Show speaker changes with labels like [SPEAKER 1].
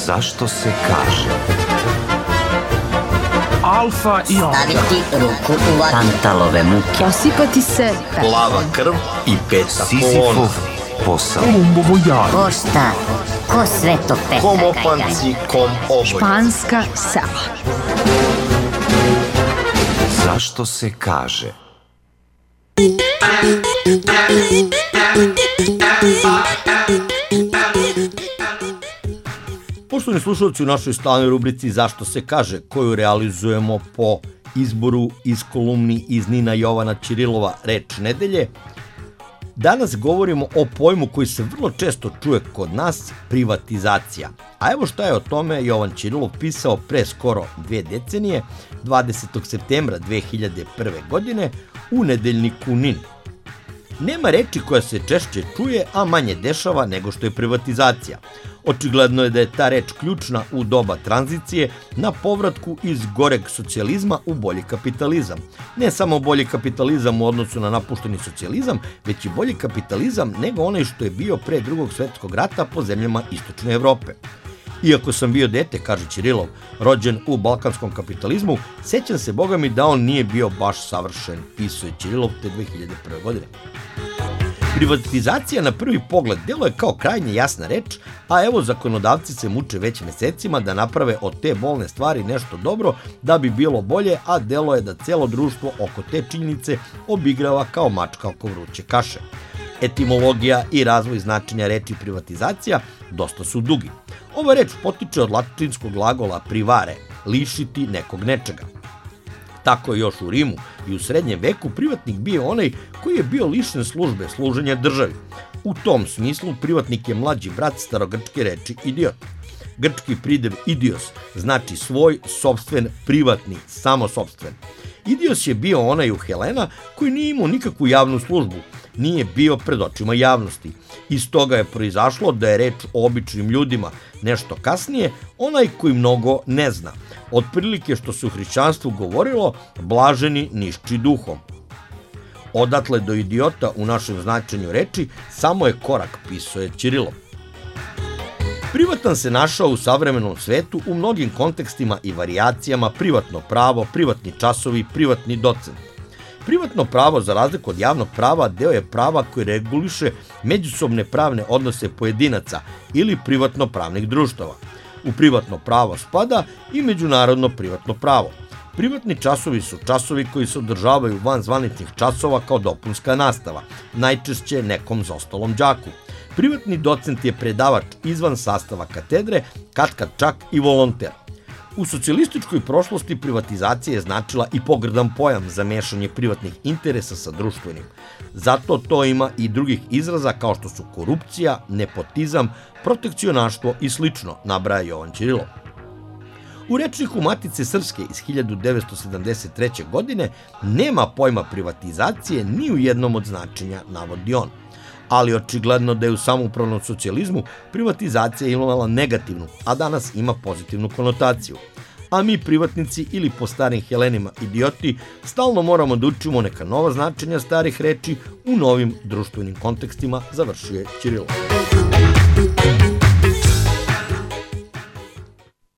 [SPEAKER 1] Zašto se kaže?
[SPEAKER 2] Alfa i omega.
[SPEAKER 3] Staviti ruku u vatru.
[SPEAKER 4] Tantalove muke.
[SPEAKER 5] Posipati se
[SPEAKER 6] plava krv i peta
[SPEAKER 1] Sizifov
[SPEAKER 6] kolona.
[SPEAKER 1] posao.
[SPEAKER 2] Kolumbovo jaje.
[SPEAKER 3] Ko šta? Ko sve to peta?
[SPEAKER 6] Kom opanci, kom oboj.
[SPEAKER 5] španska sela.
[SPEAKER 1] Zašto se kaže?
[SPEAKER 7] Poštovani slušalci, u našoj stalnoj rubrici Zašto se kaže, koju realizujemo po izboru iz kolumni iz Nina Jovana Ćirilova Reč nedelje, danas govorimo o pojmu koji se vrlo često čuje kod nas, privatizacija. A evo šta je o tome Jovan Ćirilov pisao pre skoro 2 decenije, 20. septembra 2001. godine, u nedeljniku NIN. Nema reči koja se češće čuje, a manje dešava nego što je privatizacija. Očigledno je da je ta reč ključna u doba tranzicije na povratku iz goreg socijalizma u bolji kapitalizam. Ne samo bolji kapitalizam u odnosu na napušteni socijalizam, već i bolji kapitalizam nego onaj što je bio pre Drugog svetskog rata po zemljama Istočne Evrope. Iako sam bio dete, kaže Ćirilov, rođen u balkanskom kapitalizmu, sećam se, boga mi, da on nije bio baš savršen, pisao je Ćirilov te 2001. godine. Privatizacija na prvi pogled deluje kao krajnje jasna reč, a evo zakonodavci se muče već mesecima da naprave od te bolne stvari nešto dobro da bi bilo bolje, a delo je da celo društvo oko te činjenice obigrava kao mačka oko vruće kaše. Etimologija i razvoj značenja reči privatizacija dosta su dugi. Ova reč potiče od latinskog glagola privare, lišiti nekog nečega. Tako je još u Rimu i u srednjem veku privatnik bio onaj koji je bio lišen službe, služenja državi. U tom smislu privatnik je mlađi brat starogrčke reči idiot. Grčki pridev idios znači svoj, sopstven, privatni, samosopstven. Idios je bio onaj u Helena koji nije imao nikakvu javnu službu, nije bio pred očima javnosti. Iz toga je proizašlo da je reč o običnim ljudima, nešto kasnije onaj koji mnogo ne zna. Otprilike što se u hrišćanstvu govorilo, blaženi nišči duhom. Odatle do idiota u našem značenju reči samo je korak, pisao je Ćirilov. Privatan se našao u savremenom svetu u mnogim kontekstima i varijacijama: privatno pravo, privatni časovi, privatni docent. Privatno pravo, za razliku od javnog prava, deo je prava koji reguliše međusobne pravne odnose pojedinaca ili privatno pravnih društava. U privatno pravo spada i međunarodno privatno pravo. Privatni časovi su časovi koji se održavaju van zvaničnih časova kao dopunska nastava, najčešće nekom zaostalom đaku. Privatni docent je predavač izvan sastava katedre, katkad čak i volonter. U socijalističkoj prošlosti privatizacija je značila i pogrdan pojam za mešanje privatnih interesa sa društvenim. Zato to ima i drugih izraza kao što su korupcija, nepotizam, protekcionaštvo i slično, nabraja Jovan Ćirilov. U rečniku Matice Srpske iz 1973. godine nema pojma privatizacije ni u jednom od značenja, navodi on. Ali očigledno da je u samoupravnom socijalizmu privatizacija imala negativnu, a danas ima pozitivnu konotaciju. A mi privatnici ili po starim Helenima idioti stalno moramo da učimo neka nova značenja starih reči u novim društvenim kontekstima, završuje Ćirilov.